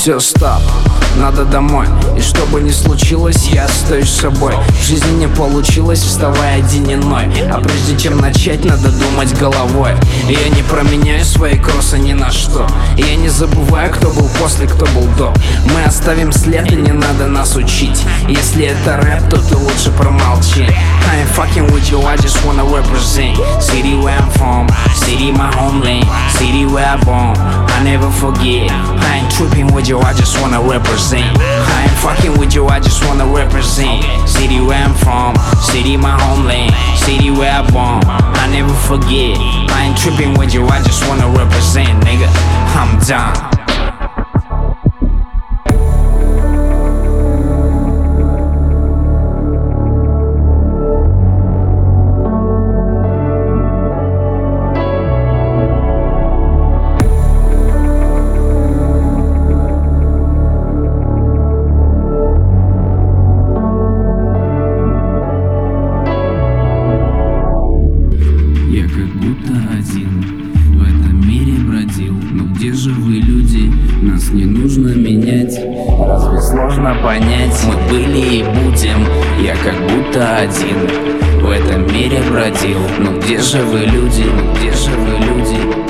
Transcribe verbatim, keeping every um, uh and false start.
Все, стоп, надо домой. И что бы ни случилось, я остаюсь собой. В жизни не получилось, вставай один иной. А прежде чем начать, надо думать головой. И я не променяю свои кроссы ни на что. И я не забываю, кто был после, кто был до. Мы оставим след, и не надо нас учить. Если это рэп, то ты лучше промолчи. I ain't fucking with you, I just wanna represent city where I'm from, city my homeland, city where I born, I never forget. I ain't tripping with you, I just wanna represent. I ain't fucking with you, I just wanna represent city where I'm from, city my homeland, city where I born, I never forget. I ain't tripping with you, I just wanna represent, nigga. I'm done. Я как будто один в этом мире бродил. Но где же вы, люди? Нас не нужно менять. Разве сложно понять? Мы были и будем. Я как будто один в этом мире бродил. Но где же вы, люди? Где же вы, люди?